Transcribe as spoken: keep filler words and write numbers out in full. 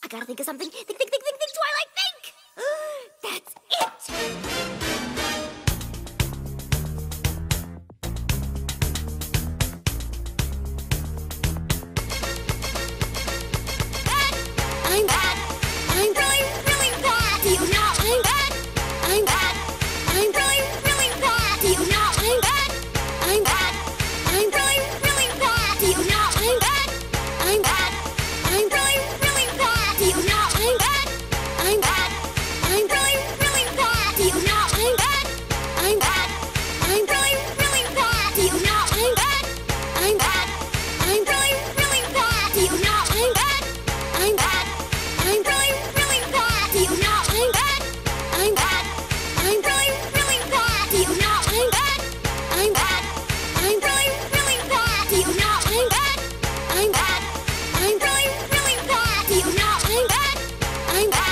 I gotta think of something. Think, think, think, think, think, Twilight, think! That's it! I'm bad. I'm really, really bad. Do you know I'm bad? I'm bad. I'm really, really bad. Do you know I'm bad? I'm bad. I'm really, really bad. Do you know I'm bad? I'm bad. I'm really, really bad. Do you know I'm bad? I'm bad. I'm really, really bad. Do you know I'm bad? I'm bad. I'm really, really bad. Do you know I'm bad? I'm bad. I'm really, really bad. Do you know I'm bad? I'm bad. I'm really, really bad. Do you know I'm bad? I'm bad. I'm really, really bad. Do you know I'm bad? I'm bad. I'm really, really bad. Do you know I'm bad? I'm bad. I'm really, really bad. Do you know I'm bad? I'm bad.